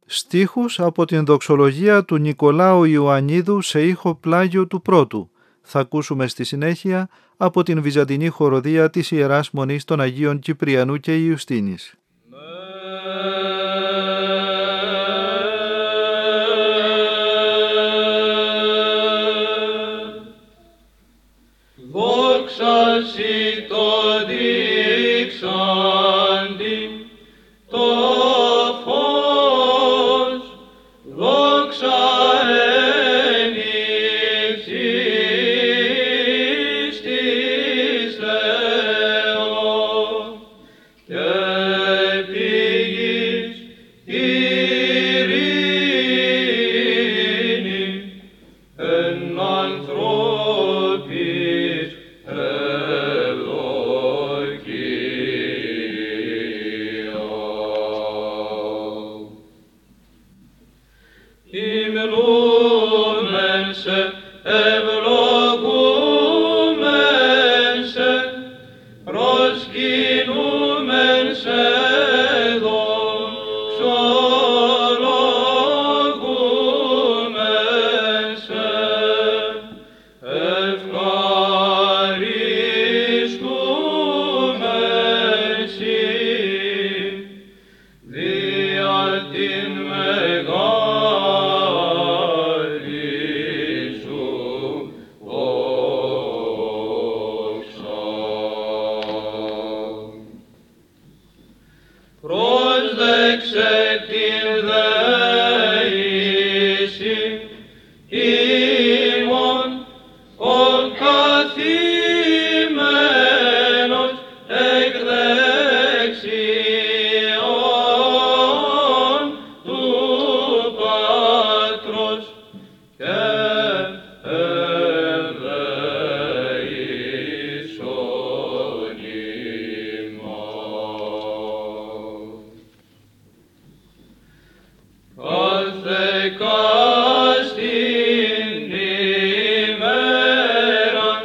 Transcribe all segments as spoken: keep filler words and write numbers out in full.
Στίχους από την δοξολογία του Νικολάου Ιωαννίδου σε ήχο πλάγιο του πρώτου. Θα ακούσουμε στη συνέχεια από την Βυζαντινή χοροδία της Ιεράς Μονής των Αγίων Κυπριανού και Ιουστίνης. Δόξα σοι το δείξαντι, το φως, δόξα εν ύψης της Θεός, και πηγής ειρήνη εν ανθρώπης ημνούμεν σε, ευλογούμεν σε, προσκυνούμεν σε, δοξολογούμεν σε, ευχαριστούμεν σοι, δια την μεγάλη πρόσδεξε την δεήση ημών, ο καθημένος εκ δεξιών του Πατρός και ευδεήσον ημάς. Κάθε κάστην ημέραν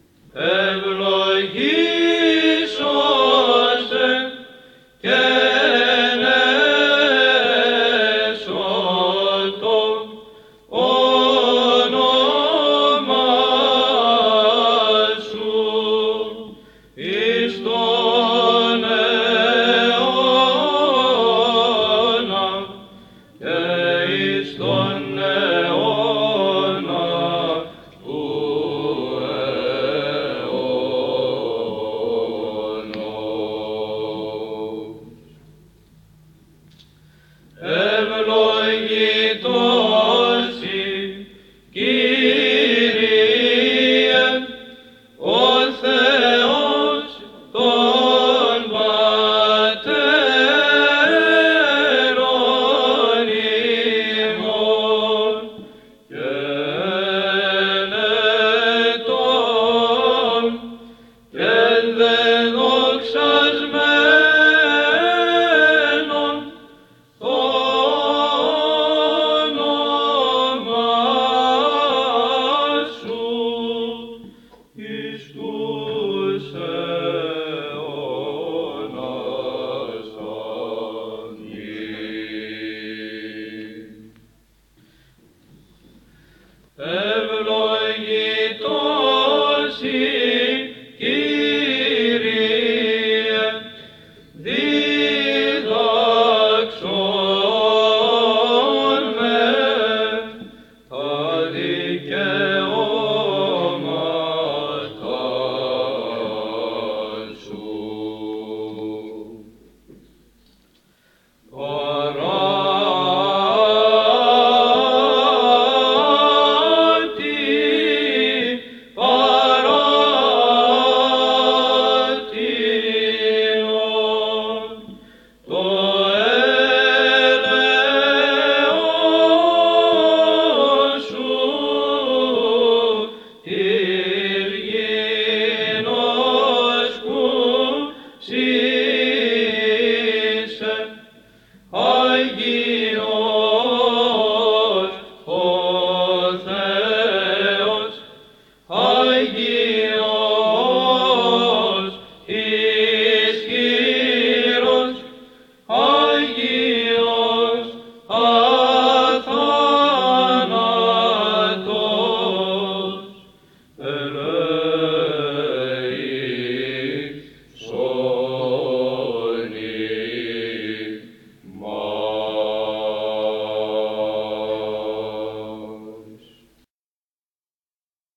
ευλογήσωσε και ενέσω το όνομα σου εις τον αιώνα και εις τον αιώνα του αιώνος. Ευλογήσον